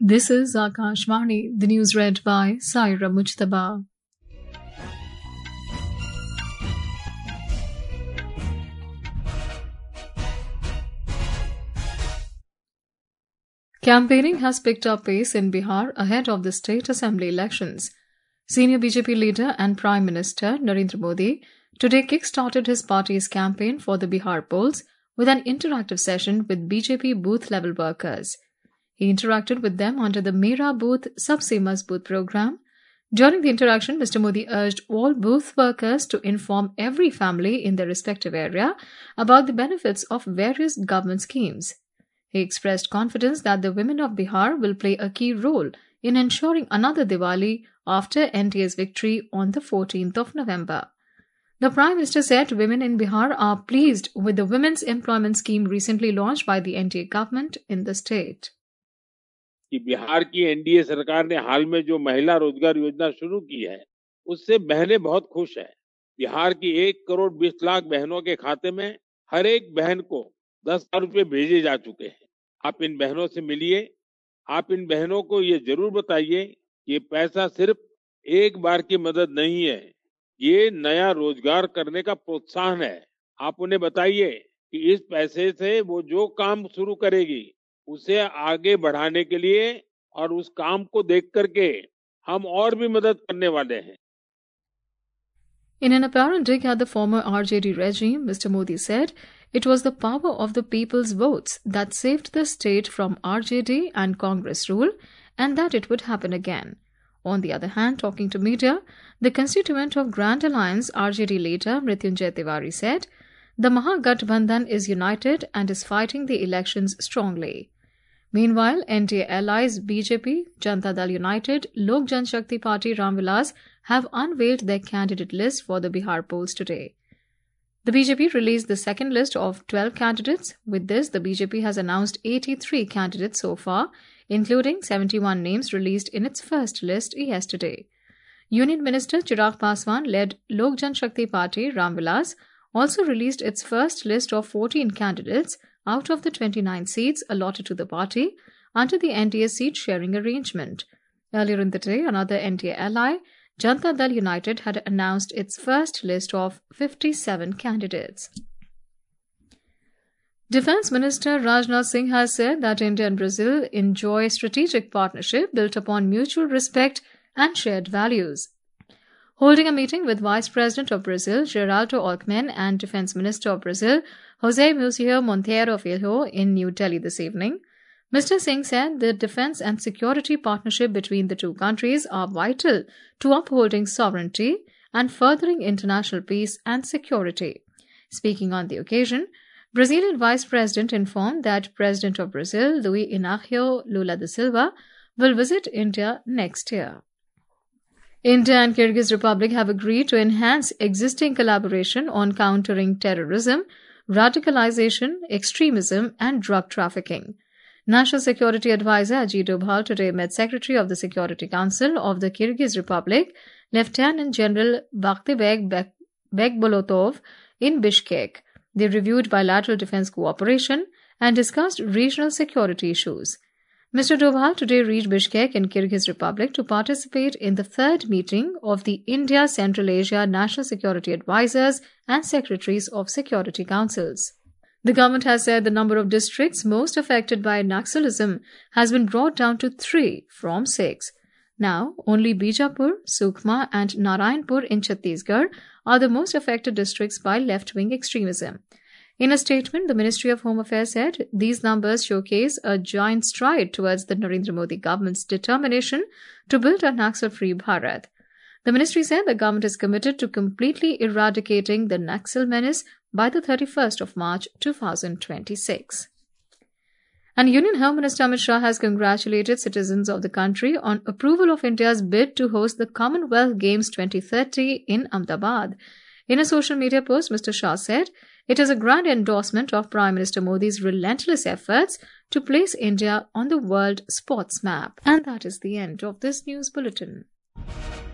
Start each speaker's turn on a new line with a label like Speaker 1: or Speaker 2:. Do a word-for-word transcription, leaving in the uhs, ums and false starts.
Speaker 1: This is Akashvani, the news read by Saira Mujtaba. Campaigning has picked up pace in Bihar ahead of the state assembly elections. Senior B J P leader and Prime Minister Narendra Modi today kick-started his party's campaign for the Bihar polls with an interactive session with B J P booth-level workers. He interacted with them under the Mera Booth Sabse Mazboot program. During the interaction, Mister Modi urged all booth workers to inform every family in their respective area about the benefits of various government schemes. He expressed confidence that the women of Bihar will play a key role in ensuring another Diwali after N D A's victory on the fourteenth of November. The Prime Minister said women in Bihar are pleased with the Women's Employment Scheme recently launched by the N D A government in the state.
Speaker 2: कि बिहार की NDA सरकार ने हाल में जो महिला रोजगार योजना शुरू की है उससे बहनें बहुत खुश हैं। बिहार की एक करोड़ बीस लाख बहनों के खाते में हर एक बहन को दस हजार रुपए भेजे जा चुके हैं। आप इन बहनों से मिलिए, आप इन बहनों को ये जरूर बताइए कि ये पैसा सिर्फ एक बार की मदद नहीं है, ये नया रोजगार करने का प्रोत्साहन है। आप उन्हें बताइए कि इस पैसे से वो जो काम शुरू करेगी उसे आगे बढ़ाने के लिए और उस काम को देख करके हम और भी मदद करने वाले हैं।
Speaker 1: In an apparent dig at the former R J D regime, Mister Modi said it was the power of the people's votes that saved the state from R J D and Congress rule and that it would happen again. On the other hand, talking to media, the constituent of Grand Alliance R J D leader Mrityunjay Tiwari said, the Mahagathbandhan is united and is fighting the elections strongly. Meanwhile, N D A allies B J P, Janata Dal United, Lok Janshakti Party Ram Vilas have unveiled their candidate list for the Bihar polls today. The B J P released the second list of twelve candidates. With this, the B J P has announced eighty-three candidates so far, including seventy-one names released in its first list yesterday. Union Minister Chirag Paswan led Lok Janshakti Party Ram Vilas also released its first list of fourteen candidates out of the twenty-nine seats allotted to the party under the N D A seat-sharing arrangement. Earlier in the day, another N D A ally, Janata Dal United, had announced its first list of fifty-seven candidates. Defence Minister Rajnath Singh has said that India and Brazil enjoy strategic partnership built upon mutual respect and shared values. Holding a meeting with Vice President of Brazil, Geraldo Alckmin, and Defence Minister of Brazil, José Múcio Monteiro Filho, in New Delhi this evening, Mister Singh said the defence and security partnership between the two countries are vital to upholding sovereignty and furthering international peace and security. Speaking on the occasion, Brazilian Vice President informed that President of Brazil, Luiz Inácio Lula da Silva, will visit India next year. India and Kyrgyz Republic have agreed to enhance existing collaboration on countering terrorism, radicalization, extremism, and drug trafficking. National Security Advisor Ajit Doval today met Secretary of the Security Council of the Kyrgyz Republic, Lieutenant General Bakhtibek Bekbolotov, in Bishkek. They reviewed bilateral defense cooperation and discussed regional security issues. Mister Doval today reached Bishkek in Kyrgyz Republic to participate in the third meeting of the India Central Asia National Security Advisors and Secretaries of Security Councils. The government has said the number of districts most affected by Naxalism has been brought down to three from six. Now, only Bijapur, Sukma and Narayanpur in Chhattisgarh are the most affected districts by left-wing extremism. In a statement, the Ministry of Home Affairs said these numbers showcase a giant stride towards the Narendra Modi government's determination to build a Naxal-free Bharat. The ministry said the government is committed to completely eradicating the Naxal menace by the thirty-first of March two thousand twenty-six. And Union Home Minister Amit Shah has congratulated citizens of the country on approval of India's bid to host the Commonwealth Games twenty thirty in Ahmedabad. In a social media post, Mister Shah said, it is a grand endorsement of Prime Minister Modi's relentless efforts to place India on the world sports map. And that is the end of this news bulletin.